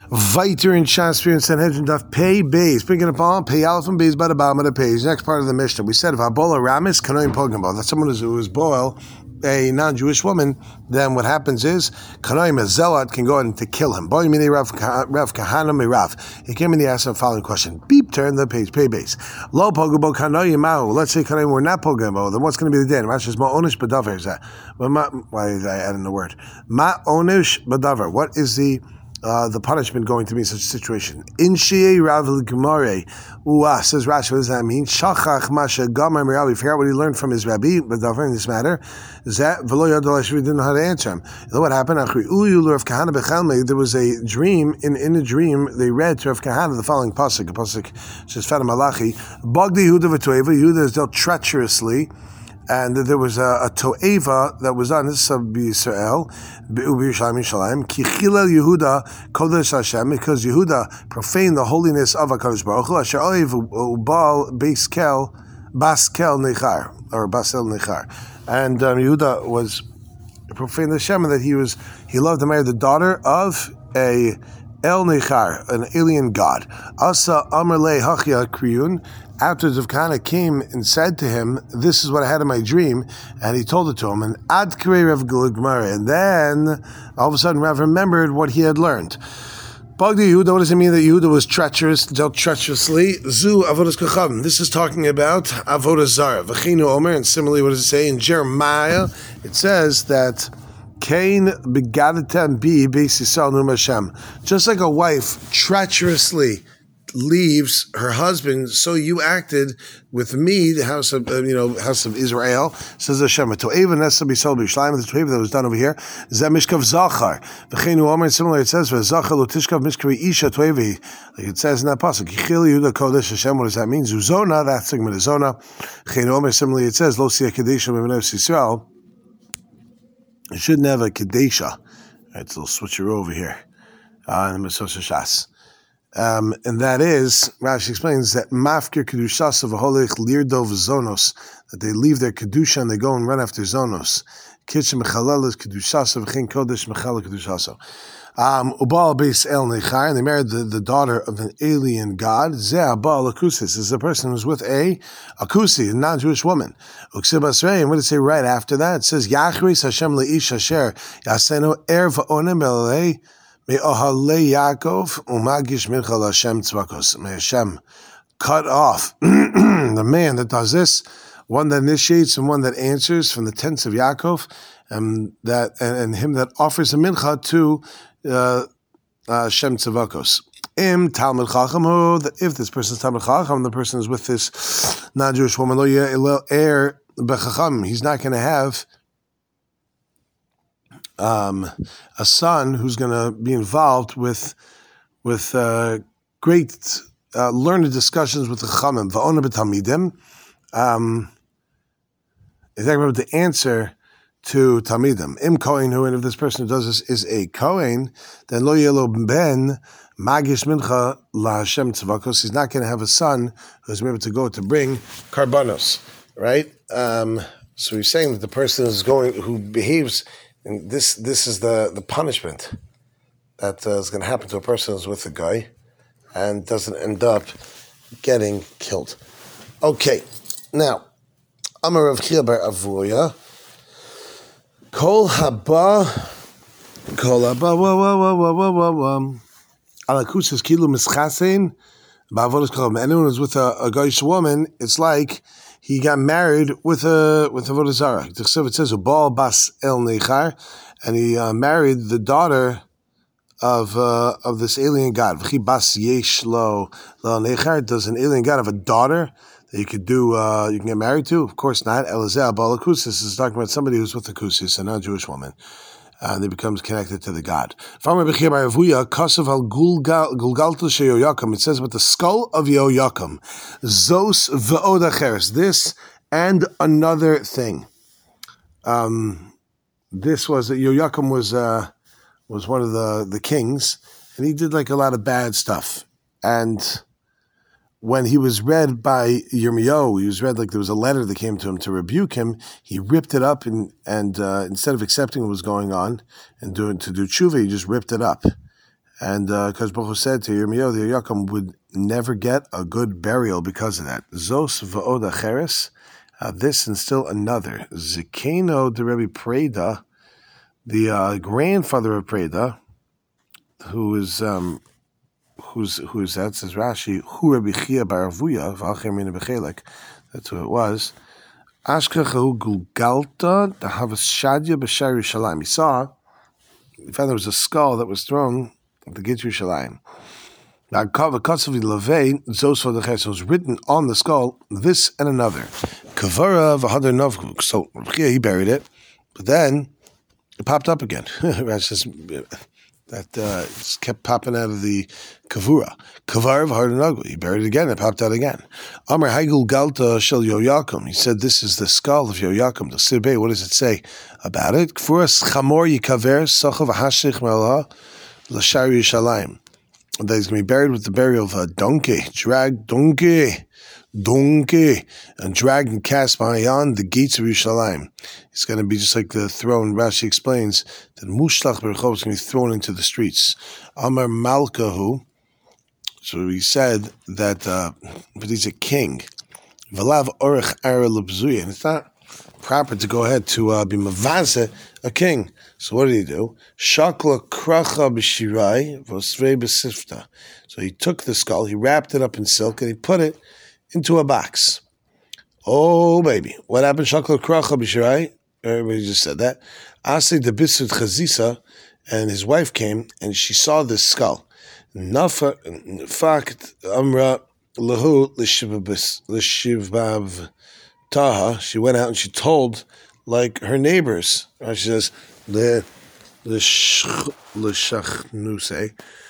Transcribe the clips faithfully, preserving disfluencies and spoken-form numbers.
Viter in Shasper and Sanhedrin Daf Pei Beis. Bringing up on Pei Aleph and Beis by the bottom of the page. Next part of the Mishnah. We said if Abola Ramis Kanoim Pogamba. That's someone who is boil a non-Jewish woman. Then what happens is Kanoim a zealot can go in to kill him. Boy Mini Rav Rav Kahana Mirav. He came in. He asked the following question. Beep. Turn the page. Pei Beis. Lo Pogabo Kanoim Mahu. Let's say Kanoim were not Pogabo. Then what's going to be the din? Rashi is Ma'onish Badavar. Is that? Why did I add in the word? Ma'onish Badavar. What is the Uh, the punishment going to be in such a situation? In Shei Rav Gemare, Uah, says Rashi, what does that mean? Shachach Masha Gamar Mirabi, forgot what he learned from his rabbi, but in this matter, that Velo Yadalash, we didn't know how to answer him. You know what happened? There was a dream, in, in a dream, they read to Rav Kahana the following pasuk, a pasuk says Fatim Malachi, Bogdi Yehuda v'Toeva, Yehuda is dealt treacherously, and there was a, a to'eva that was on this of Yisrael, B'Yerushalayim Yishalayim, Ki Chilel Yehuda Kodesh Hashem, because Yehuda profaned the holiness of HaKadosh Baruch Hu, Asher Oiv Ubal Beis Kel, Bas Kel Nechar, or Basel Nechar. And um, Yehuda was profaned the Hashem, that he was, he loved to marry the daughter of a El Nechar, an alien god. Asa Amar Le Hachya Kriyun. After Rav Kahana came and said to him, "This is what I had in my dream," and he told it to him, and Ad Kirei Rav Gemara, and then all of a sudden Rav remembered what he had learned. Bogdi Yehuda, what does it mean that Yehuda was treacherous, dealt treacherously? Zu Avodas Kachavim. This is talking about Avodah Zarah. V'chinu Omer, and similarly, what does it say in Jeremiah? It says that Cain begadetem bi beis Yisrael num Hashem. Just like a wife treacherously leaves her husband, so you acted with me, the house of uh, you know house of Israel. Says Hashem, to'eva nesa b'Yisrael b'Yerushalayim, the to'eva that was done over here. Zeh mishkav zachar. V'cheinu omer. Similar, it says v'zachar lo tishkav mishkav isha to'evi. Like it says in that pasuk, Yichil Yehuda kodesh Hashem. What does that mean? Zuzona. That's segment of zona. V'cheinu omer. Similarly, it says lo siya kadesha b'Bnei Yisrael. It shouldn't have a kadesha. Right, so we'll switch her over here. Uh, in the Mesos Shas. Um, and that is, Rashi explains that mafkir kedushas of a holich lirdov zonos, that they leave their kedusha and they go and run after zonos. Kitchen mechalelas kedushas of chin kodesh mechala kedushaso. Um, ubal beis el nechar, and they married the, the daughter of an alien god. Zeh abal akusis is a person who's with a akusi, a non-Jewish woman. Uksib asrei, and what does it say right after that? It says Yachris Hashem leish asher yaseno er va'onem elei. May Yaakov umagish mincha Hashem tzvakos. May Hashem cut off the man that does this, one that initiates and one that answers from the tents of Yaakov, and that and, and him that offers a mincha to uh, uh, Hashem tzvakos. Im Talmud Chacham, if this person is Talmud Chacham, the person is with this non-Jewish woman, lo er bechacham, he's not going to have Um, a son who's going to be involved with with uh, great uh, learned discussions with the Chachamim. Va'ona b'talmidim. Um, is that about the answer to talmidim? Im kohen hu, and if this person who does this is a kohen, then lo yelo ben magish mincha la Hashem tzavakos. He's not going to have a son who's able to go to bring karbanos, right? Um, so he's saying that the person is going who behaves. And this this is the, the punishment that uh, is going to happen to a person who's with a guy and doesn't end up getting killed. Okay, now, Amar Rav Chia bar Avuya, Kol haba, Kol haba, wa wa wa wa wa wa wa, Alakus kilu mischasein, ba'avodas kachavim. Anyone who's with a, a Goyish woman, it's like he got married with a with a Avodah Zarah. It says Ubal Bas El Nechar, and he uh, married the daughter of uh, of this alien god. V'chi Bas Yesh Lo Lo Nechar. Does an alien god have a daughter that you could do uh, you can get married to? Of course not. Elazeh Abal Akusis is talking about somebody who's with a kusis, a non-Jewish woman. And he becomes connected to the god. It says about the skull of Yehoyakim. Zos v'od acheres. This and another thing. Um, this was that Yehoyakim was uh, was one of the, the kings, and he did like a lot of bad stuff. And when he was read by Yirmiyahu, he was read like there was a letter that came to him to rebuke him. He ripped it up, and and uh, instead of accepting what was going on and doing to do tshuva, he just ripped it up. And because uh, Baruch Hu said to Yirmiyahu, the Yaakam would never get a good burial because of that. Zos v'od acheres, uh, this and still another. Zikeno de Rebbe Preda, the uh, grandfather of Preda, who is um, who's who is that? Says Rashi, Hu Rebbe Chia bar Avuya v'acher mina b'chelek. That's who it was. Ashkachu Gulgalta the Havas Shadia b'Shar Yerushalayim. He saw, he found there was a skull that was thrown at the Gate Yerushalayim. Now, Kavakosavi Levei Zos v'Deches was written on the skull, this and another. Kavara v'Hadar Novguk. So he buried it, but then it popped up again. That uh, just kept popping out of the kavura. Kavar v'Hadar Novguk. He buried it again. It popped out again. Amar Haigul Galta Shel Yoyakim. He said, "This is the skull of Yoyakim." The Sibei. What does it say about it? Kfuras Chamor Yikaver Sachav Hashich Melah L'Shar Yerushalayim. That he's going to be buried with the burial of a donkey, dragged donkey, donkey, and dragged and cast beyond the gates of Yerushalayim. It's going to be just like the throne. Rashi explains that Mushlach Berachov is going to be thrown into the streets. Amar Malkahu. So he said that, uh, but he's a king. Valav Orech Ara Lebzuya, and it's not proper to go ahead to uh, be mavaze a king. So what did he do? Shakla kracha b'shirai v'osvei b'sifta. So he took the skull, he wrapped it up in silk, and he put it into a box. Oh baby, what happened? Shakla kracha b'shirai. Everybody just said that. Asay de bisud chazisa, and his wife came and she saw this skull. Nafa fakt amra lahu l'shivbav taha. She went out and she told like her neighbors. She says le l'shachnuse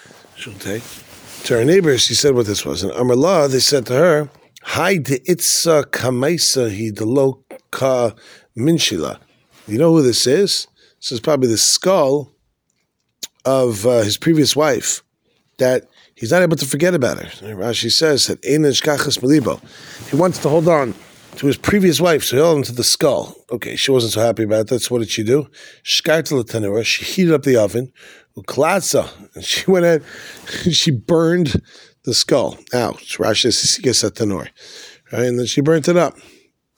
to her neighbors. She said what this was. And Amrullah, they said to her, "Hi de itza kamaisa hi de lo ka minshila." You know who this is? This is probably the skull of uh, his previous wife that he's not able to forget about her. Rashi says that Ein Nishkachas Melibo. He wants to hold on to his previous wife, so he held on to the skull. Okay, she wasn't so happy about that, so what did she do? Shkarta l'tanura, she heated up the oven, uklatza, and she went out, she burned the skull. Out. Rashi says, Sisikas tanur. Right, and then she burnt it up.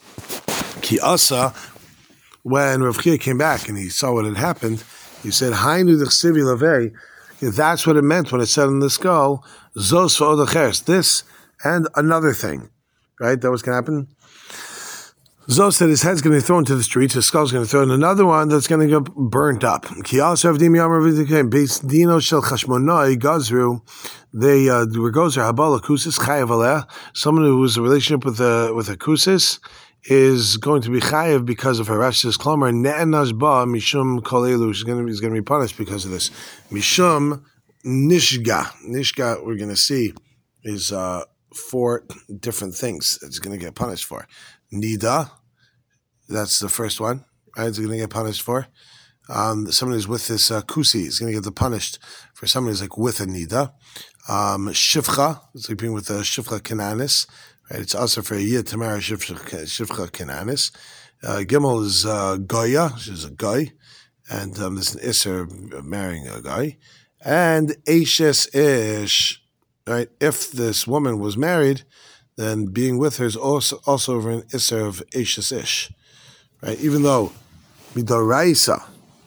Ki asa, when Rav Chia came back and he saw what had happened, he said, Hainu d'chsivi lavei. That's what it meant when it said in the skull, Zos v'od acheres, this and another thing. Right? That was going to happen. Zos said his head's going to be thrown to the streets, his skull's going to throw in another one that's going to get burnt up. Ki also have Dimi Amar V'Dikim, Beis Dino Shel Chashmonai Gazru, they, uh, Regozer Habala Kusis, Chayav Aleh, someone who has a relationship with a, with a Kusis, is going to be chayav because of her. Rashi says, "Klomer ne'enash ba mishum kol elu." She's going to be, he's going to be punished because of this. Mishum nishga, nishga. We're going to see is uh, four different things that he's going to get punished for. Nida, that's the first one. Right, he's going to get punished for. Um, someone who's with this uh, kusi is going to get punished for someone who's like with a nida. Um, shivcha, it's like being with a shivcha kananis. Right, it's also for a year Tamara Shivcha Kenanis. Uh, Gimel is uh, Goya, she's a guy, and um, there's an Isser marrying a guy. And Ashes Ish, right? If this woman was married, then being with her is also also over an Isser of Ashes Ish, right? Even though Midoraisa,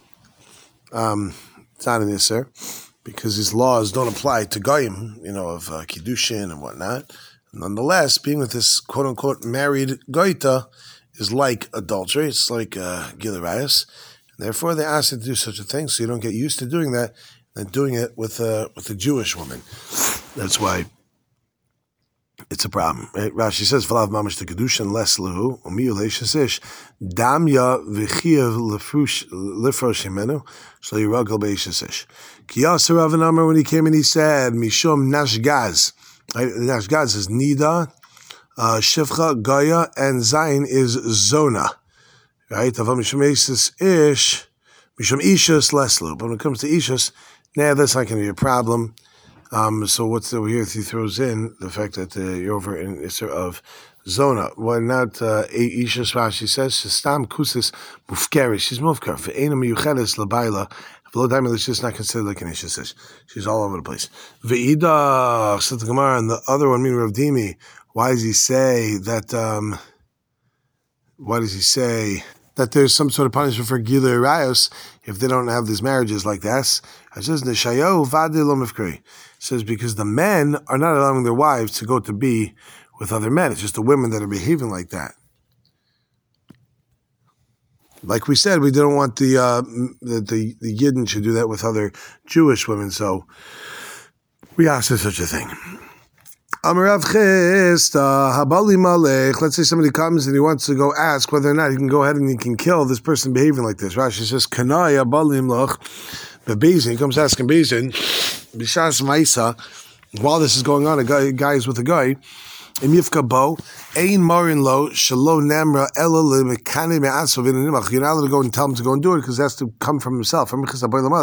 um, it's not an Isser, because these laws don't apply to Goyim, you know, of uh, Kiddushin and whatnot. Nonetheless, being with this quote-unquote married goita is like adultery. It's like uh, gilurayos. Therefore, they ask you to do such a thing, so you don't get used to doing that and doing it with a with a Jewish woman. That's why it's a problem. Right? Rashi says, "V'lav mamash the kedushin les lehu umiyu leishes ish damya v'chiyav lifrosh himenu shlo yiragel beishes ish." Ki yasser Rav Amar, when he came and he said, "Mishum nashgaz." Nashgaz is Nida, uh, Shivcha, Gaya, and Zayin is Zona. Right? Avam Mishum Ish, Mishum Ishus, Leslu. But when it comes to Ishus, nah, that's not going to be a problem. Um, so what's over here? He throws in the fact that uh, you're over in Isser of Zona. Why not uh, Ishus? Rashi says, Stam Kusis Mufkeri. She's Mufkar. Ve'ena Miyuchedes Labaila. Below diamond, it's just not considered like an Isha. She's all over the place. Ve'ida, said the Gemara, and the other one, meaning Rav Dimi, why does he say that, um, why does he say that there's some sort of punishment for Gilui Rayos if they don't have these marriages like this? It says, it says because the men are not allowing their wives to go to be with other men. It's just the women that are behaving like that. Like we said, we don't want the uh, the, the the Yidden to do that with other Jewish women, so we asked for such a thing. Amarav Chista, Habali Malech. Let's say somebody comes and he wants to go ask whether or not he can go ahead and he can kill this person behaving like this. Rashi says, Kanai Habalim Lach. But Bezin, he comes asking Bezin, Bishas Maisa, while this is going on, a guy, a guy is with a guy, Im Yifka Bo, Ein Marin Lo, Shalo Namra, Ela Limekane Me'asov in Nimach. You're not allowed to go and tell him to go and do it because it has to come from himself. Ein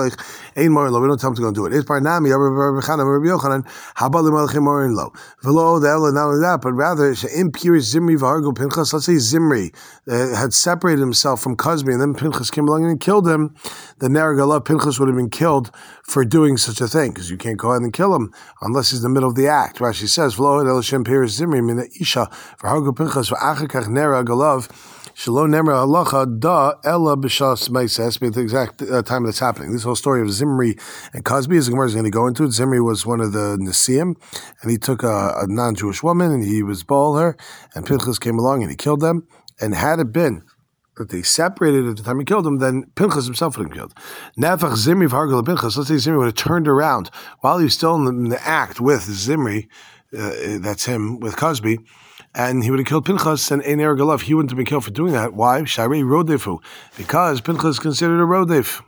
Marin Lo, we don't tell him to go and do it. It's Barnami, Rabbi Yochanan, Habal Limalach Marin Lo. Velo, the Ela, not only that, but rather, impure Zimri Vargo Pinchas. Let's say Zimri uh, had separated himself from Cosby, and then Pinchas came along and killed him. The Neragalav Pinchas would have been killed for doing such a thing because you can't go ahead and kill him unless he's in the middle of the act. Rashi says, Velo, the Ela Shem Piris Zimri, Mina Isha. For Hargo Pinchas, for Achakach Nera Galav, Shalom Nemra Halacha, Da Ella B'Shas Meisa. Has to be the exact uh, time that's happening. This whole story of Zimri and Cosby, as the Gemara is going to go into it. Zimri was one of the Nesiim, and he took a, a non-Jewish woman, and he was ball her, and Pinchas came along and he killed them. And had it been that they separated at the time he killed him, then Pinchas himself would have been killed. Nefach Zimri V'Hargal Pinchas. Let's say Zimri would have turned around while he was still in the, in the act with Zimri. Uh, that's him with Cosby, and he would have killed Pinchas and Ein Galav. He wouldn't have been killed for doing that. Why? Sharei Rodefu, because Pinchas is considered a Rodef.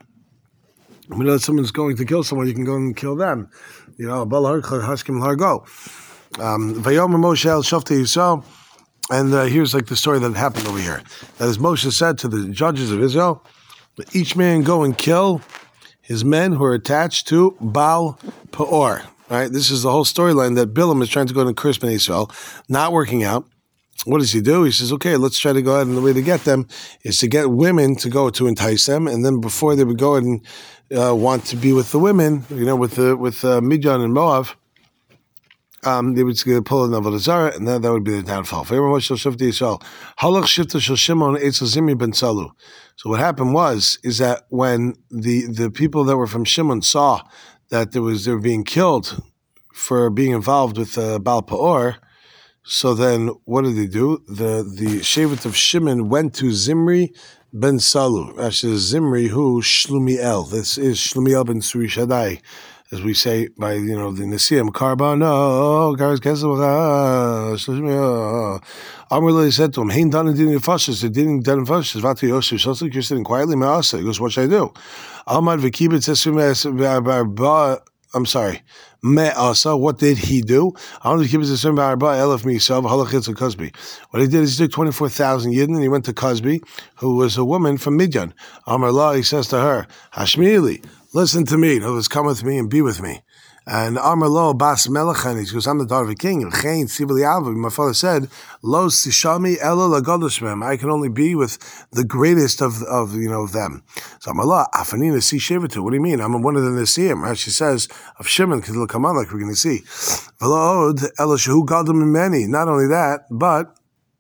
We know that someone's going to kill someone, you can go and kill them. You know, Bal Harchar Haskim Largo. Vayomer Moshe El Shofti Yisrael, and uh, here's like the story that happened over here. That as Moshe said to the judges of Israel, that each man go and kill his men who are attached to Baal Peor. Right, this is the whole storyline that Bilam is trying to go to curse Bnei Israel, not working out. What does he do? He says, okay, let's try to go ahead, and the way to get them is to get women to go to entice them, and then before they would go and uh, want to be with the women, you know, with the, with uh, Midian and Moab, um, they would pull in Avodah Zarah, and then that would be the downfall. So what happened was, is that when the, the people that were from Shimon saw that there was they were being killed for being involved with uh, Baal Peor, so then what did they do? The the Shevet of Shimon went to Zimri ben Salu. Actually, Zimri who Shlumiel. This is Shlumiel ben Suri Shaddai, as we say by you know the Nesiim Karbano Garas Kesavah Shlumiel. Amrullah said to him, "Hein done didn't fashish. It didn't done fashish. Vatu Yosef. So you're sitting quietly. Me'asa." He goes, "What should I do?" Amad v'kibetz esrim. I'm sorry. Me'asa. What did he do? Amad v'kibetz esrim ba'arba elef misav halachitz Cosby. What he did is he took twenty-four thousand yidden and he went to Cosby, who was a woman from Midian. Amrullah, he says to her, "Hashmili, listen to me. Who has come with me and be with me." And Amar Lo Bas Melech, he goes, I'm the daughter of a king. My father said, Lo Sishami Ela Lagodashmem. I can only be with the greatest of of you know of them. So Amar Lo Afanina Si Shevitu. What do you mean? I'm one of the Nesiim. Right? She says of Shimon because it'll come on like we're going to see. V'lo'od Ela Shehu Gadol Mimeni. Not only that, but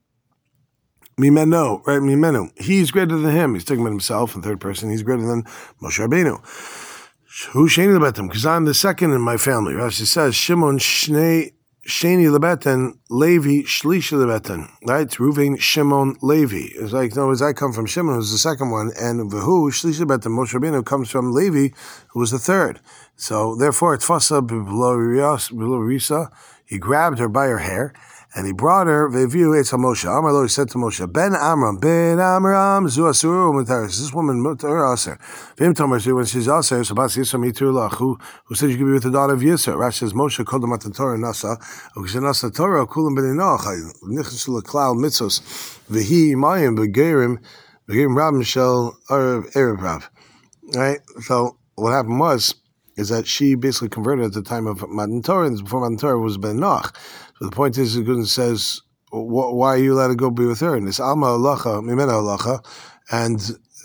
Mimeno, right? Mimenu. He's greater than him. He's talking about himself in third person. He's greater than Moshe Rabbeinu. Who sheni lebetem? Because I'm the second in my family. Rashi says Shimon shnei sheni lebetem, Levi shlishi lebetem. Right? Reuven, Shimon, Levi. It's like no, as I come from Shimon, who's the second one, and Vehu shlishi lebetem. Moshe Rabbeinu comes from Levi, who was the third. So therefore, Tfasa below Risa, he grabbed her by her hair. And he brought her, Ve'viu Eitz HaMoshe. Amar Lo, he said to Moshe, Ben Amram, Ben Amram, Zu Asur U'Mutaris. This woman, Mutar Aser. V'im Tomer, when she's Aser, so Bas Yisra Mitur Lach, who said you could be with the daughter of Yisra. Rashi says, Moshe called him at the Torah Nasa, U'Kishen Nasa Torah, Kulam Ben Enoch, Nichas L'Klal Mitzos, V'hi Mayim, V'Gerim, V'Gerim Rab Mishel, Erev Rav. Right? So, what happened was, is that she basically converted at the time of Matan Torah, and before Matan Torah was Ben Enoch. So the point is, it says, why are you allowed to go be with her? And it's Alma Halacha, Mimena Halacha, and uh,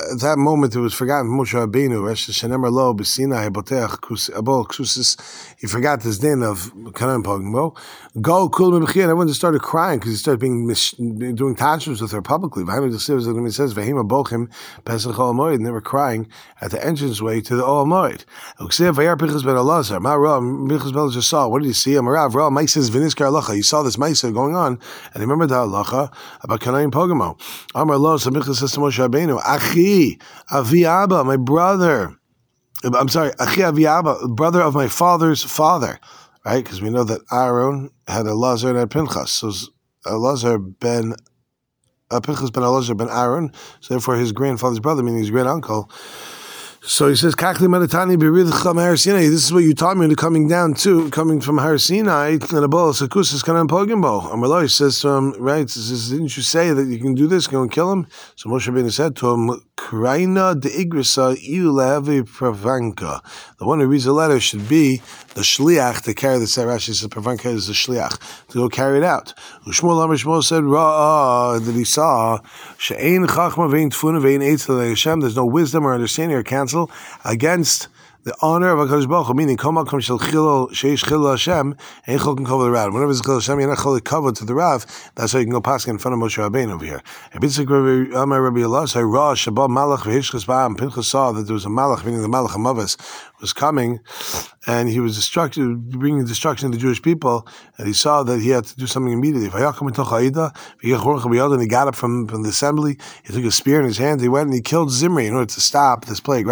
at that moment it was forgotten. Moshe Rabbeinu, Shenemar Lo B'Sinai Boteach Abol Ksusis. He forgot this din of Kanan Pogmo. Go Kul Mebechir, and everyone just started crying because he started being mis- doing tantrums with her publicly. It says Vahima Bochim Pesach Ol Moed, and they were crying at the entranceway to the Ol Moed. Uksiv Vayar Pinchas Ben Elazar. Ma Ra Pinchas Ben Elazar saw. What did he see? Amarav Ra Maises Viniskar Halacha. He saw this Maisa going on, and he remembered the halacha about Kanan Pogmo. Amar Lo. So Pinchas says to Moshe Rabbeinu, Achi Avi Abba, my brother. I'm sorry, Achi Avi Abba, brother of my father's father, right? Because we know that Aaron had Elazar and had Pinchas. So Elazar ben uh, Pinchas ben Elazar ben Aaron. So therefore, his grandfather's brother, meaning his great uncle. So he says, Kakli Madatani Biridcham Har Sinai. This is what you taught me to coming down to, coming from Har Sinai, and a bowl Sakus Kanan Pogimbo. Amaloi says to him, right, says, didn't you say that you can do this, go and kill him? So Moshe Rabbeinu said to him, Kraina de Igrisa Iulevi Pravanka. The one who reads the letter should be the shliach to carry the Rashi says Pravanka is the shliach to go carry it out. Ushmuel Amar Shmuel said, Ra that he saw She'ein Chachma Vein Tfuna Vein Eitzel Hashem. There's no wisdom or understanding or counsel against the honor of HaKadosh Baruch Hu, meaning Kol Makom Shel Chilul Sheish Chilul Hashem, Ein Chol Can Cover the Rav. Whenever there's Chilul Hashem, you're not Chol Cover to the Rav. That's how you can go past in front of Moshe Rabbeinu over here. Rabbi Amar Rabbi Elazar, Ra Shabbat Malach V'Hishchas Ba'am. Pinchas saw that there was a Malach, meaning the Malach Hamavas, was coming, and he was destructive, bringing destruction to the Jewish people, and he saw that he had to do something immediately. And he got up from, from the assembly, he took a spear in his hand, he went and he killed Zimri in order to stop this plague.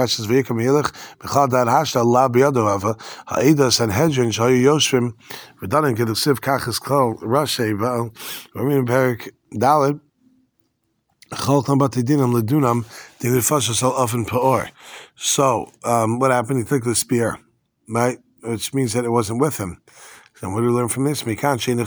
Ha'ida Sanhedrin Shayu Yoshvim V'danim Keduksiv Kachas Kol Rashi V'al V'amim Perik Daled Cholkam Batidinam Ledunam Dinifashas Al Ofen Peor. So um, what happened? He took the spear, right? Which means that it wasn't with him. So what do we learn from this? You can't go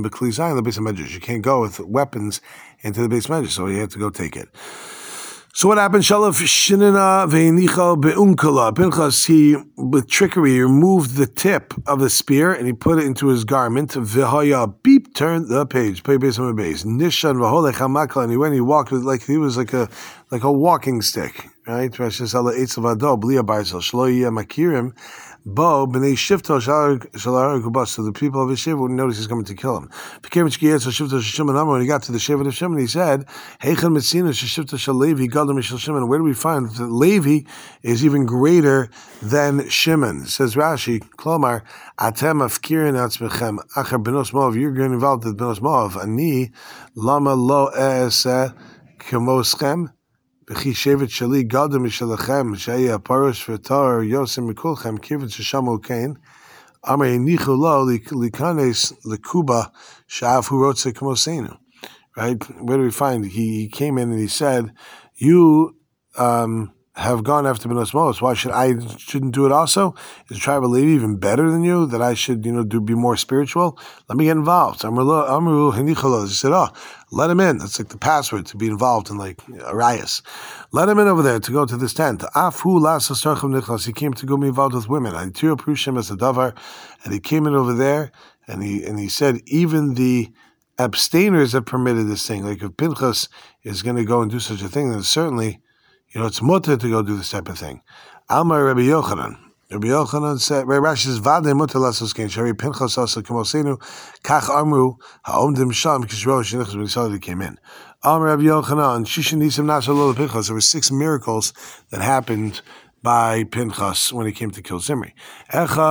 with weapons into the base measure, so he had to go take it. So what happened? Shalaf shinina veinicha beunkala. Pinchas, he with trickery removed the tip of the spear and he put it into his garment. V'haya beep, turned the page. Play base on the base. Nishan v'holech hamakla, and he went. He walked with like he was like a like a walking stick, right? Rashis ala eitzavado b'liya barzal shlo yiyah makirim. Bo b'nei shifto shalar gubas. So the people of his shiva wouldn't notice he's coming to kill him. When he got to the shiva of Shimon, he said, "Heichel mitzina shifto shal Levi gadol mishal Shimon." Where do we find that Levi is even greater than Shimon? Says Rashi, Klomar atem afkirin atzmechem achar benos moav. You're getting involved with benos moav. Ani lama lo eeseh kemoschem. B'chi shevet shali gadol mishalachem shaya parosh v'tar yosem mikulchem kivet sheshamu kain. Amar yinichu lo likanes lekuba sha'af hu rotze k'mosenu. Right? Where do we find? He, he came in and he said, "You um, have gone after Benos Moos. Why should I shouldn't do it also? Is the tribe of Levi even better than you? That I should, you know, do be more spiritual? Let me get involved." Amru hinichu. He said, "Oh, let him in. That's like the password to be involved in like Arias. Let him in over there to go to this tent." Afu lasas tarcham nichlas. He came to go be involved with women. I tiro prushim as a davar, and he came in over there, and he and he said even the abstainers have permitted this thing. Like if Pinchas is going to go and do such a thing, then certainly, you know, it's mutter to go do this type of thing. Amar Rabbi Yochanan. Rabbi Yochanan said, Rabbi Rashi says, "Vade mutter lasos kein shari Pinchas also k'mosenu kach amru ha'omdim sham kishro shenichas." When he saw that he came in, Amar Rabbi Yochanan shishin nisim nashal Pinchas. There were six miracles that happened by Pinchas when he came to kill Zimri. One is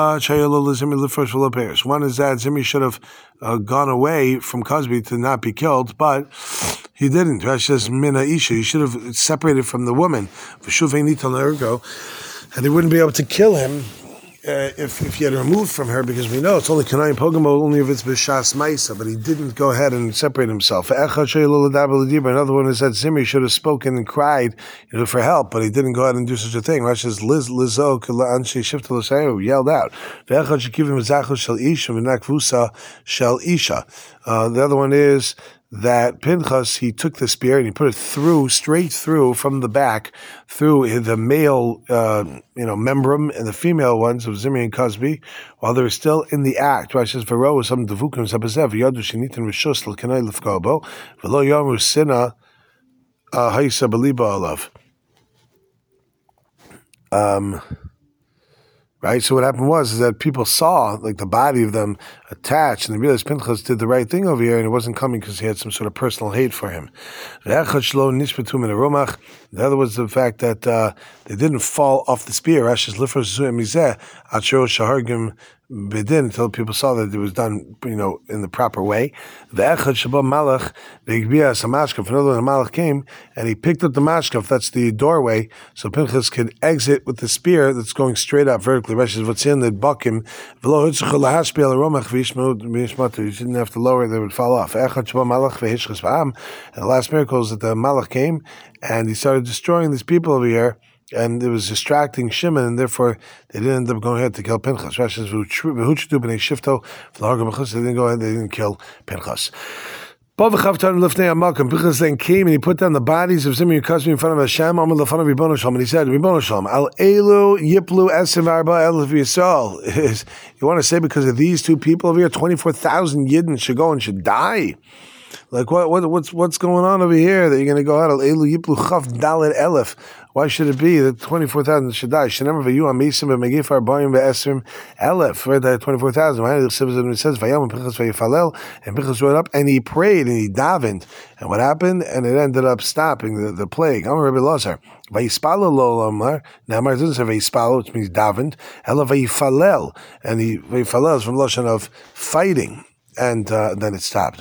that Zimri should have uh, gone away from Cosby to not be killed, but he didn't. Rashi says, Mina Isha, he should have separated from the woman, and they wouldn't be able to kill him uh, if, if he had removed from her, because we know it's only Kanayim Pogamo, only if it's B'Shas Maisa, but he didn't go ahead and separate himself. Another one is that Zimri should have spoken and cried, you know, for help, but he didn't go ahead and do such a thing. Rashi says, Liz Lizo yelled out. Uh, the other one is that Pinchas, he took the spear and he put it through, straight through from the back, through the male, uh, you know, membrum and the female ones of Zimri and Cosby, while they were still in the act. Right? It says, "V'ro was some devukim zabazev yadu shenitin rishus l'kanei lefkobo v'lo yomu sina ha'isa beliba alav." Um, right? So what happened was is that people saw like the body of them attached, and they realized Pinchas did the right thing over here, and it wasn't coming because he had some sort of personal hate for him. The other was the fact that uh, they didn't fall off the spear. Bedin until people saw that it was done, you know, in the proper way. The Echad Shabbat Malach, the Igbias Hamashkaf, another one, the Malach came and he picked up the Mashkaf, that's the doorway, so Pinchas could exit with the spear that's going straight up vertically. Rashi says, what's in the Bakim, V'lo Hitzchel Lahashpiel Romach V'yishmatu, you didn't have to lower, they would fall off. Echad Shabbat Malach V'hishchas V'am, and the last miracle is that the Malach came and he started destroying these people over here, and it was distracting Shimon, and therefore they didn't end up going ahead to kill Pinchas. Rashi says, they didn't go ahead, they didn't kill Pinchas. Pinchas then came and he put down the bodies of Zimri and Kasmi in front of Hashem, and he said, Al Elu Yiplu Esim Arba Elef Yisrael. You want to say because of these two people over here, twenty-four thousand Yidden should go and should die? Like what? What? What's what's going on over here that you're going to go out? Al Elu Yiplu Chaf Dalet Elef. Why should it be that twenty-four thousand should die? Shenever v'yu amisim v'megifar b'yim v'esrim elef. Right, that twenty-four thousand. Right, it says v'yam Pinchas v'yifalel, and Pinchas went up and he prayed and he davened. And what happened? And it ended up stopping the, the plague. I'm Rabbi Lazar. V'yispalo lo lamar. Now, it doesn't say v'yispalo, which means davened. Ela v'yifalel, and he v'yifalel is from lashon of fighting. And uh, then it stopped.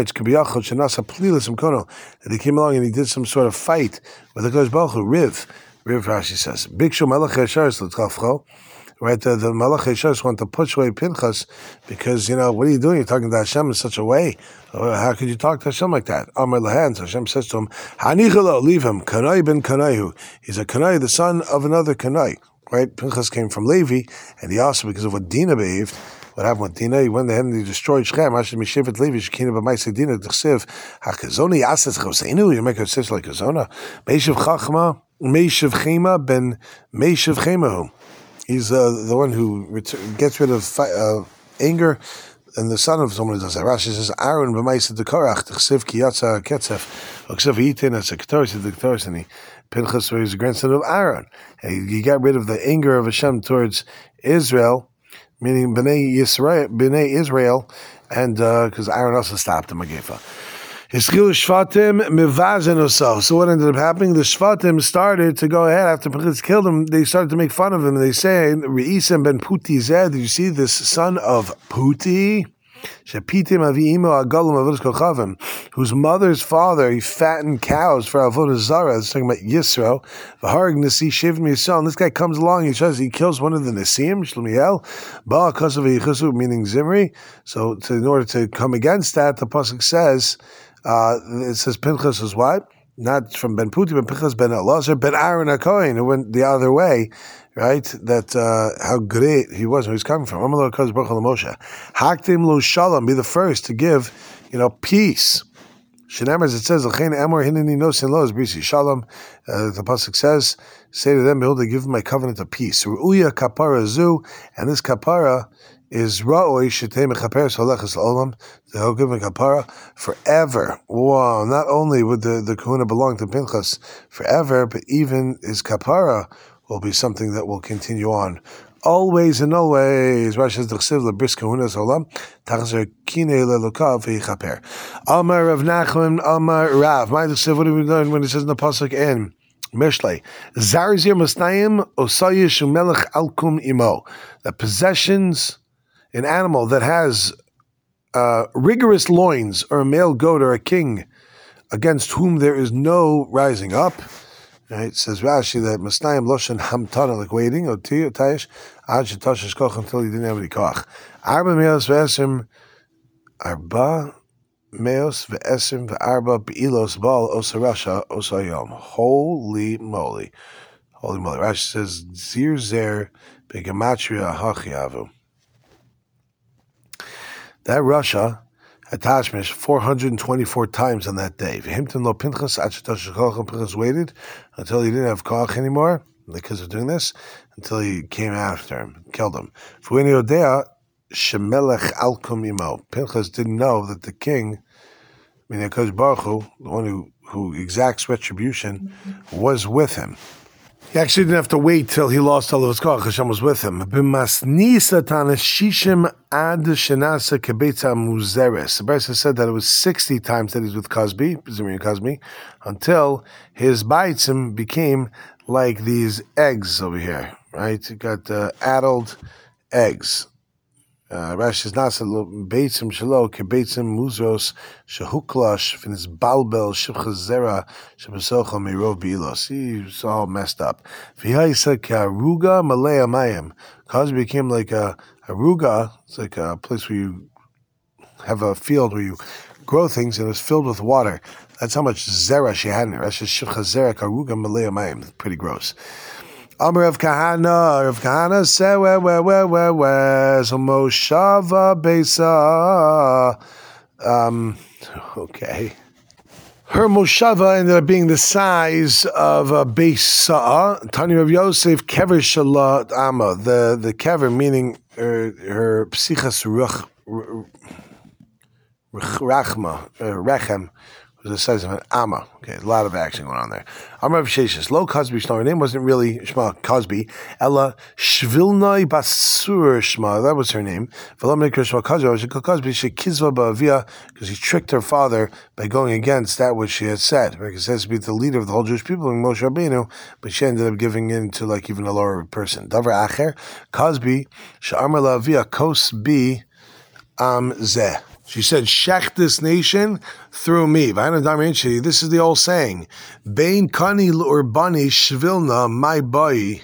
That he came along and he did some sort of fight with the Kodesh Baruch Hu, Riv. Riv Rashi says, Bikshu Melech Yesharis l'tchafcho. Right, the, the Melech Yesharis want to push away Pinchas because, you know, what are you doing? You're talking to Hashem in such a way. How could you talk to Hashem like that? Amar Lahan, so Hashem says to him, Hanichalo, leave him. Kanai ben Kanaihu. He's a Kanai, the son of another Kanai. Right, Pinchas came from Levi, and he also, because of what Dinah behaved, what happened with Dinah? He went ahead and he destroyed Shechem. Hashem Mishevet Levi Shekina b'Maisei Dinah T'chsev Hakazoni Asas Chosenu. You make a sister like Kazona. Meishav Chachma Meishav Chema ben Meishav Chemahu. He's uh, the one who ret- gets rid of fi- uh, anger, and the son of someone who does that. Rashi says Aaron b'Maisei Dekorach T'chsev Kiyatza Ketzef T'chsev Yitin as a Ketoris the Ketoris, and he Pinchas was the grandson of Aaron, and he, he got rid of the anger of Hashem towards Israel, meaning Bnei Yisrael, Bnei Israel, and because uh, Aaron also stopped the Magifa. Hiskil Shvatim Mivazen Osav. So what ended up happening? The Shvatim started to go ahead after Pinchas killed him. They started to make fun of him. They say, "Reisem ben Puti Zed." Did you see this son of Puti? Whose mother's father, he fattened cows for Avodah Zarah. It's talking about Yisro. And this guy comes along, he says he kills one of the Nesim, Shlomiel, meaning Zimri. So to, in order to come against that, the pasuk says, uh, it says Pinchas was what? Not from Ben Puti, but Pinchas ben Elazar, ben Aaron HaKohen, who went the other way. Right, that uh, how great he was, where he's coming from. Haktim lo shalom, be the first to give, you know, peace. Shenamar, as it says, L'chein emor hineni nosin lo, brisi shalom. The pasuk says, say to them, behold, I give my covenant of peace. Ru'uya kapara zu, and this kapara is ra'oi shetei mechaper solechas olam. They'll give a kapara forever. Wow! Not only would the the kahuna belong to Pinchas forever, but even his kapara will be something that will continue on always and always. Rashi says, "D'chsev lebris kahunas olam tachzer kinei lelokav v'yichaper." Amar Rav Nachman, Amar Rav. My d'chsev, what do we learn when it says in the pasuk in Mishlei? Zarzir Mastayim Osayish Umelech Alkum Imo. The possessions, an animal that has uh, rigorous loins, or a male goat, or a king, against whom there is no rising up. Right, it says Rashi that Masnayim Loshan Hamtana, like waiting, or Tayish, Ad Shetashish Koch, until he didn't have any Koch. Arba Meos Ve'esim, Arba Meos Ve'esim Ve'arba Be'ilos Bal Osarasha Osayom. Holy moly. Holy moly. Rashi says, Zir Zer Begematria Hachiavu. That Russia had Tashmish four hundred twenty-four times on that day. V'himtin lo Pinchas Achetash Koch, and Pinchas waited until he didn't have Koch anymore, because of doing this, until he came after him, killed him. F'uini Odea Shemelech Alkum Imo. Pinchas didn't know that the king, meaning HaKadosh Baruch Hu, the one who, who exacts retribution, was with him. He actually didn't have to wait till he lost all of his koach. Hashem was with him. B'masnisa tanashishim ad shenasa kebetza muzeres. The Brisa said that it was sixty times that he's with Cosby, Zimri and Cosby, until his baitzim became like these eggs over here, right? You got uh, addled eggs. Rashi is nasa beitzim shelo kebeitzim muzros shehuklash finis balbel shivchazera shebesocha mirov bilos. He's all messed up. V'haisa karuga malaya mayim. Cosby became like a aruga. It's like a place where you have a field where you grow things, and it was filled with water. That's how much zera she had in it. Rashi shivchazera karuga malaya mayim. Pretty gross. Amar Rav Kahana, Rav Kahana said, where, where, where, where, where's a Moshava Beisa? Um, okay. Her Moshava ended up being the size of a Beisa. Tani Rav Yosef, Kever Shalat Amma. The, the Kever, meaning her, her Psichas Ruch, Rachma, Rechem, was the size of an Amma. Okay, a lot of action going on there. Amar Rav Sheshes, Lo Cosby Shma. Her name wasn't really Shma Cosby. Ella Shvilnoi Basur Shma. That was her name. V'lo Mikra Shma Cosby. She called Cosby Shekizva Ba'avia, because he tricked her father by going against that which she had said. Because it says to be the leader of the whole Jewish people in Moshe Rabbeinu, but she ended up giving in to like even a lower person. Davar Acher Cosby Sha'amar La'avia Kos Bi Am Zeh. She said, "Shech this nation through me." This is the old saying: "Bein kani l'urbani shvilna my boy,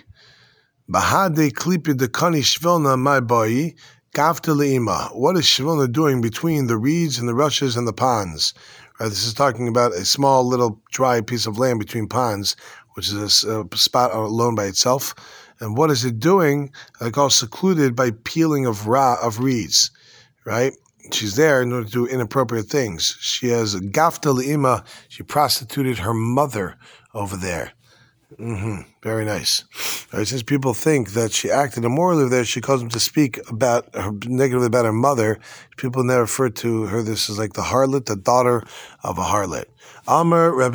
bahade klipi de kani shvilna my boy, gafta leima." What is shvilna doing between the reeds and the rushes and the ponds? Right, this is talking about a small little dry piece of land between ponds, which is a, a spot alone by itself. And what is it doing? Like all secluded by peeling of ra of reeds, right? She's there in order to do inappropriate things. She has a gafta le'ima. She prostituted her mother over there. Mm-hmm. Very nice. Right, since people think that she acted immorally there, she calls them to speak about her negatively about her mother. People never refer to her this as like the harlot, the daughter of a harlot. Amar Rabbi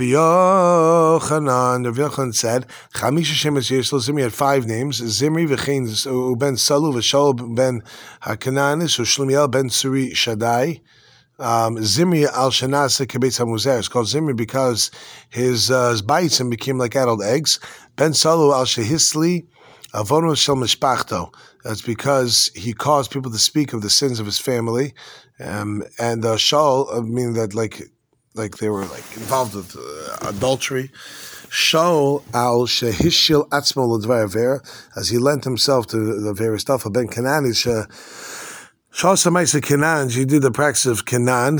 Yochanan, Rabbi Yochanan said, Chamisha Shemesh Yeshlo Zimri had five names: Zimri v'chein ben Salu v'Shaul ben Hakananis v'Shlumiel ben Suri Shaddai. Um, Zimri al Shanasa Kibetz HaMuzer. It's called Zimri because his uh, his baitzim became like addled eggs. Ben Salu al Shehisli Avono Shel Mishpachto. That's because he caused people to speak of the sins of his family. Um, and uh, Shaul, uh, meaning that like like they were like involved with uh, adultery. Shaul al Shehishil Atzmo L'Dvar Avera, as he lent himself to the various stuff. Ben Kanani Sheh. Shaul Samaisa Kenan, she did the practice of Kenan,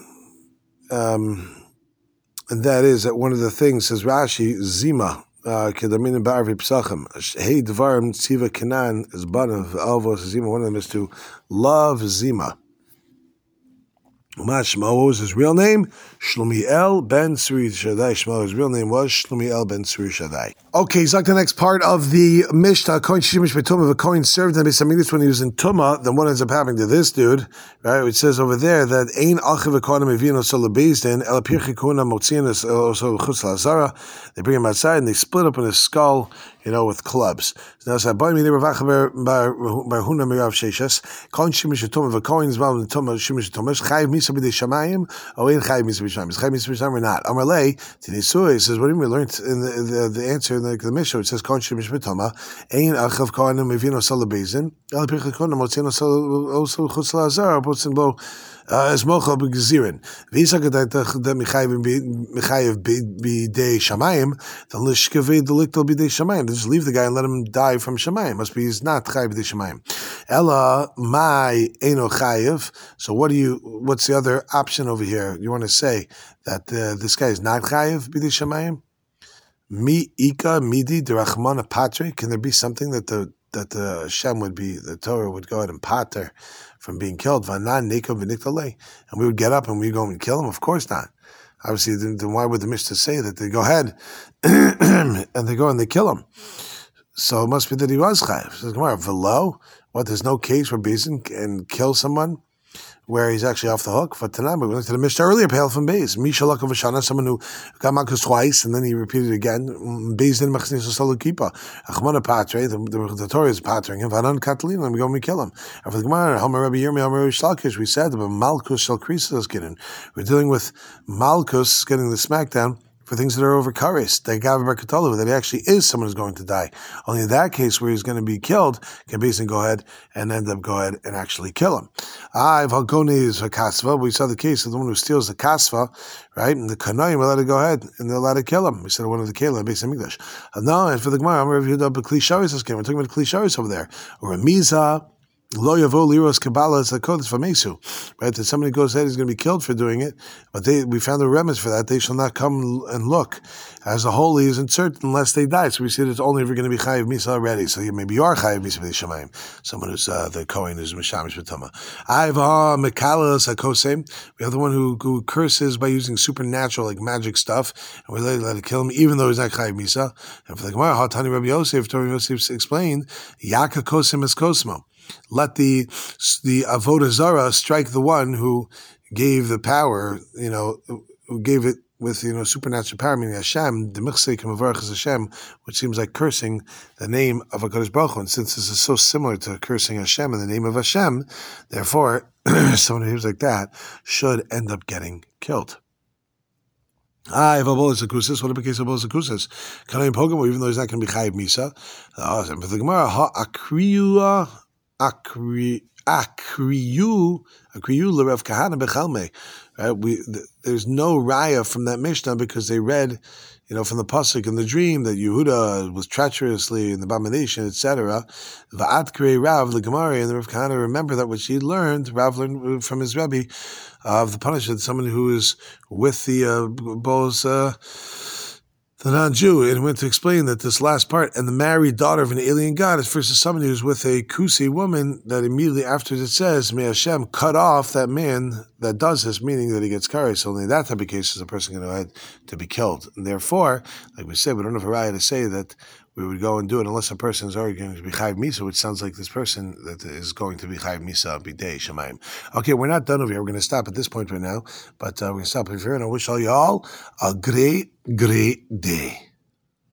um, and that is that one of the things, says Rashi, Zima, Kedamin and Ba'arvi Psachim, Hey Dvarim Tziva Kenan is Banav Alvos Zima, one of them is to love Zima. Shmo, what was his real name? Shlomiel ben Suri Shaddai. Shmo, his real name was Shlomiel ben Suri Shaddai. Okay, he's like the next part of the Mishnah. Kohen Shimish Betumah, if a Kohen served in Beis when he was in Tumah, then what ends up happening to this dude? Right, it says over there that Ein Achiv Kohanim Evino Solo Bezdin El Pirchi Kuna Motzian also Chutz Lazara. They bring him outside and they split up in his skull, you know, with clubs. Now, so boy, me they were vachaber bar huna mirav sheshes. Kohen Shimish Betumah, if a Kohen is bound in Tumah, Shimish Betumah, Chayiv Misa B'dei Shamayim, or Ein Chayiv Misa B'dei Shamayim. Is Chayiv Misa B'dei Shamayim or not? Amarlei Tinisui says, what do we learned in the, the, the answer in the, the Mishnah? It says Kohen Shimish Betumah, Ein Achav Kohanim Evino Solo Bezdin El Pirchi Kuna Motzian also Chutz Lazara. As mochel b'gezirin, v'yisak that that mechayev mechayev b'dei shamayim, the lishkevei deliktal b'dei shamayim. Just leave the guy and let him die from shamayim. Must be he's not chayev b'dei shamayim. Ella my eno chayev. So what do you? What's the other option over here? You want to say that uh, this guy is not chayev b'dei shamayim? Mi ika midi derachmana patre. Can there be something that the that the Hashem would be, the Torah would go ahead and pater from being killed, and we would get up and we'd go and kill him? Of course not. Obviously, then, then why would the Mishnah say that they go ahead and they go and they kill him? So it must be that he was chayav. Says Gemara, v'lo, what? There's no case where Bezin can kill someone where he's actually off the hook. For Tanam, we went to the Mishnah earlier, Pale from Beis. Misha Lakav Vashana, someone who got Malkus twice, and then he repeated it again. Beis din Machnis Solo Kipa. Achmana Patre, the, the, the Torah is pattering him. Vanan Katalina, and we go and we kill him. And for the Gemara, Homer Rabbi Yirmi, Homer Rabbi Shlakish, we said about Malkus Shal Krisos getting. We're dealing with Malkus getting the smackdown for things that are over kares, that he actually is someone who's going to die. Only in that case where he's going to be killed, can basically go ahead and end up go ahead and actually kill him. Ah, if Halgoni is a kasva, we saw the case of the one who steals the kasva, right? And the kanoim will let it go ahead and they'll let it kill him. We said one of the kela based in English. No, and for the Gemara, I'm reviewed up a klisharis. We're talking about klisharis over there. Or a miza. Lo yavo liros kabbalah is a kodesh v'mesu, right? That somebody goes ahead, he's going to be killed for doing it, but they we found a remedy for that. They shall not come and look, as the holy isn't certain unless they die. So we said it's only if you're going to be chayiv misa already. So you maybe you are chayiv misa b'shamayim. Someone who's uh, the kohen who's mishamish b'tama. I've mekalas hakosem. We have the one who, who curses by using supernatural like magic stuff, and we let, let it kill him even though he's not chayiv misa. And for the Gemara, Hatani Rabbi Yosef, Rabbi Yosef explained, Yaka kosem es kosmo. Let the the avodah zara strike the one who gave the power, you know, who gave it with, you know, supernatural power, meaning Hashem, the michsei k'mavarach is Hashem, which seems like cursing the name of HaKadosh Baruch Hu. And since this is so similar to cursing Hashem in the name of Hashem, therefore, someone who's like that should end up getting killed. Ah, if a bull is a kusis, what if a case of bull is a kusis? Kanaim pogam, even though he's not going to be chayiv misa. Awesome. But the Gemara, ha akriyua. Akri akriyu akriyu l'Rav Kahana bechalme. Right? We th- there's no raya from that Mishnah because they read, you know, from the pasuk in the dream that Yehuda was treacherously in the abomination, et cetera. Va'at krei Rav the Gemara and the Rav Kahana remember that what she learned, Rav learned from his Rebbe uh, of the punishment, someone who is with the uh, bulls. Uh, The non-Jew, and went to explain that this last part, and the married daughter of an alien god is versus somebody who's with a Kusi woman, that immediately after it says, may Hashem cut off that man that does this, meaning that he gets kares. So only in that type of case is a person going to have to be killed. And therefore, like we said, we don't have a right to say that we would go and do it unless a person is already going to be chayiv misa, which sounds like this person that is going to be chayiv misa b'dei shamayim. Okay, we're not done over here. We're going to stop at this point right now, but uh, we're going to stop over here, and I wish all y'all a great, great day.